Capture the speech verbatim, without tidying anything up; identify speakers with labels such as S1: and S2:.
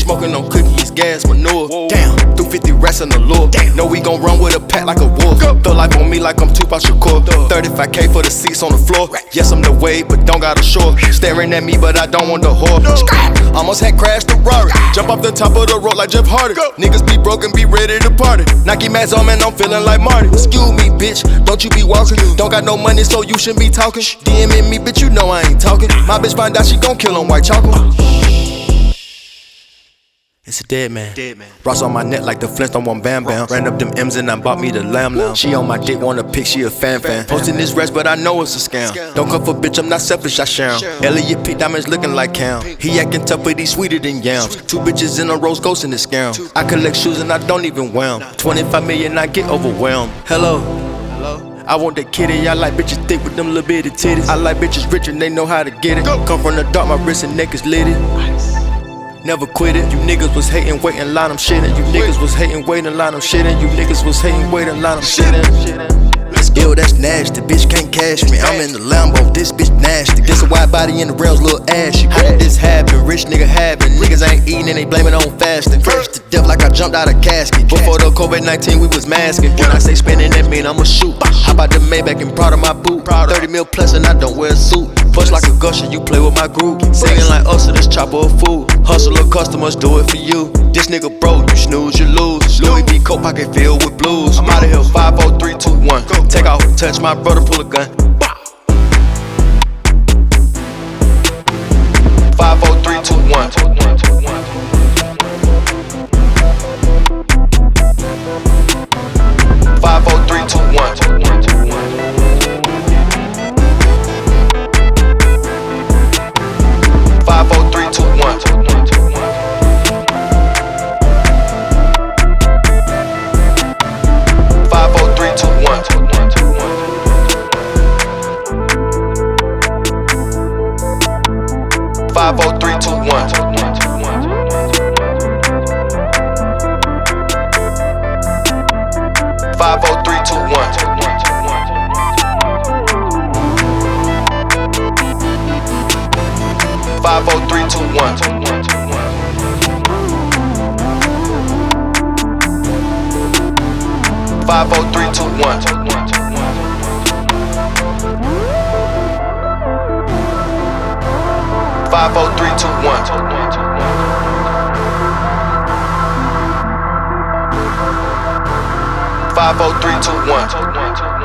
S1: smoking on cookies, gas, manure. Whoa. Damn, through fifty racks in the lure. Damn. Know we gon' run with a pack like a wolf. Go. Throw life on me like I'm Tupac Shakur. thirty-five K for the seats on the floor. Right. Yes, I'm the wave, but don't got a shore. Staring at me, but I don't want the whore. No. Almost had crashed the Rari. Jump off the top of the road like Jeff Hardy. Go. Niggas be broken, be ready to party. Nike Mads on, man, I'm feeling like Marty. Excuse me, bitch, don't you be walking. Don't got no money, so you shouldn't be talking. DMing me, bitch, you know I ain't talking. My bitch find out she gon' kill on white chocolate. It's a dead man. Dead man. Ross on my neck like the Flintstone on Bam Bam. Ran up them M's and I bought me the lamb lamb. She on my dick, wanna pick, she a fan fan. Posting this rest, but I know it's a scam. Don't come for bitch, I'm not selfish, I share 'em. Elliot P. Diamonds looking like Cam. He acting tough, but he sweeter than yams. Two bitches in a rose ghost in the scam. I collect shoes and I don't even wear 'em. twenty-five million, I get overwhelmed. Hello. I want that kitty, I like bitches thick with them little bitty titties. I like bitches rich and they know how to get it. Come from the dark, my wrist and neck is litty. Never quit it. You niggas was hating, waiting, line them shitting. You niggas was hating, waiting, line them shitting. You niggas was hating, waiting, line them shitting. Yo, that's nasty, bitch can't cash me. I'm in the Lambo, this bitch nasty. This a wide body in the rails, little ashy. How did this happen? Rich nigga having. Niggas ain't eating and they blame it on fasting. Fresh to death like I jumped out of casket. Before the COVID nineteen, we was masking. When I say spinning, that mean I'ma shoot. How about the Maybach and proud of my boot? thirty mil plus and I don't wear a suit. Push like a gusher, you play with my group. Singing like us, so this chopper of food. Hustler customers do it for you. This nigga broke, you snooze, you lose. Louis V coat pocket filled with blues. I'm out of here, five, four, three, two, one. Take off, touch my brother, pull a gun. Five, four, three, two, one. Five, four, three, two, one. Five, four, three, two, one. Five, four, three, two, one. Five, four, three, two, one. Five, four, three, two, one. Five, four, three, two, one. Five, four, three, two, one. Five, four, three, two, one. Five, four, three, two, one.